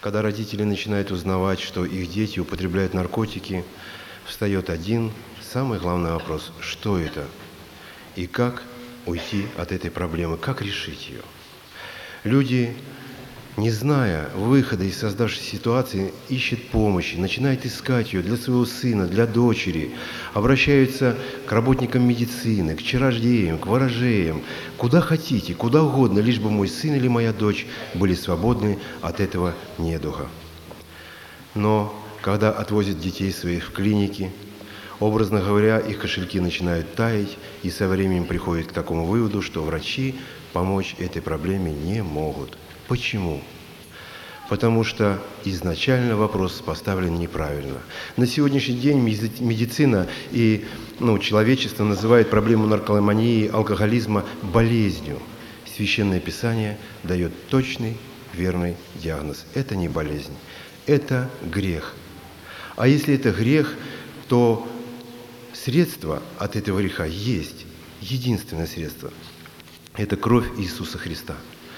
Когда родители начинают узнавать, что их дети употребляют наркотики, встает один самый главный вопрос – что это? И как уйти от этой проблемы, как решить ее? Люди, не зная выхода из создавшейся ситуации, ищут помощи, начинают искать ее для своего сына, для дочери, обращаются к работникам медицины, к чародеям, к ворожеям, куда хотите, куда угодно, лишь бы мой сын или моя дочь были свободны от этого недуга. Но когда отвозят детей своих в клиники, образно говоря, их кошельки начинают таять, и со временем приходят к такому выводу, что врачи помочь этой проблеме не могут. Почему? Потому что изначально вопрос поставлен неправильно. На сегодняшний день медицина и человечество называет проблему наркомании, алкоголизма болезнью. Священное Писание дает точный, верный диагноз. Это не болезнь, это грех. А если это грех, то средство от этого греха есть, единственное средство. Это кровь Иисуса Христа.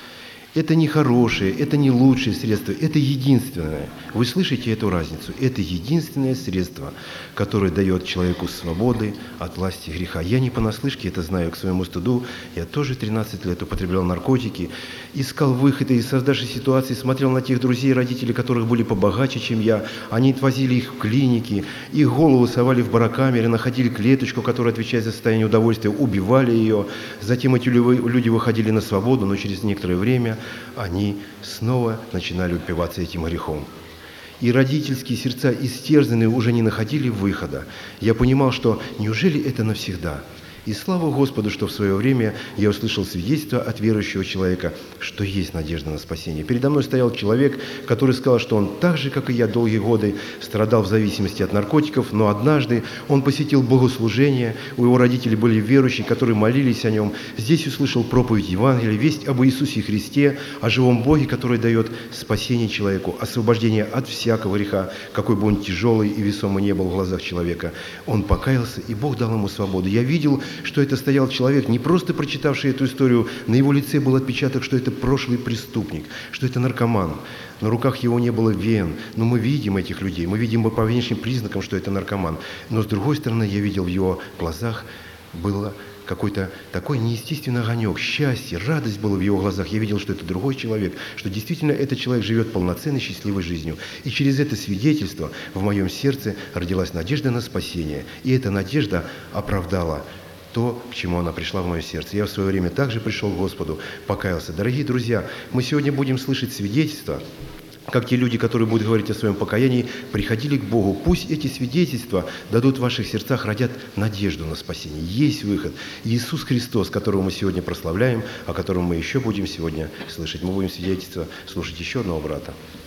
Это не хорошее, это не лучшее средство, это единственное. Вы слышите эту разницу? Это единственное средство, которое дает человеку свободы от власти греха. Я не понаслышке это знаю к своему стыду. Я тоже 13 лет употреблял наркотики, искал выхода из создавшейся ситуации, смотрел на тех друзей, родителей, которых были побогаче, чем я. Они отвозили их в клиники, их голову совали в барокамеры, находили клеточку, которая отвечает за состояние удовольствия, убивали ее. Затем эти люди выходили на свободу, но через некоторое время они снова начинали упиваться этим грехом. И родительские сердца истерзанные уже не находили выхода. Я понимал, что неужели это навсегда? И слава Господу, что в свое время я услышал свидетельство от верующего человека, что есть надежда на спасение. Передо мной стоял человек, который сказал, что он так же, как и я, долгие годы страдал в зависимости от наркотиков, но однажды он посетил богослужение, у его родителей были верующие, которые молились о нем. Здесь услышал проповедь Евангелия, весть об Иисусе Христе, о живом Боге, который дает спасение человеку, освобождение от всякого греха, какой бы он тяжелый и весомый не был в глазах человека. Он покаялся, и Бог дал ему свободу. Я видел, что это стоял человек, не просто прочитавший эту историю, на его лице был отпечаток, что это прошлый преступник, что это наркоман. На руках его не было вен, но мы видим этих людей, мы видим по внешним признакам, что это наркоман. Но с другой стороны, я видел в его глазах, было какой-то такой неестественный огонек, счастье, радость была в его глазах. Я видел, что это другой человек, что действительно этот человек живет полноценной, счастливой жизнью. И через это свидетельство в моем сердце родилась надежда на спасение. И эта надежда оправдала то, к чему она пришла в мое сердце. Я в свое время также пришел к Господу, покаялся. Дорогие друзья, мы сегодня будем слышать свидетельства, как те люди, которые будут говорить о своем покаянии, приходили к Богу. Пусть эти свидетельства дадут в ваших сердцах, родят надежду на спасение. Есть выход. Иисус Христос, которого мы сегодня прославляем, о котором мы еще будем сегодня слышать. Мы будем свидетельство слушать еще одного брата.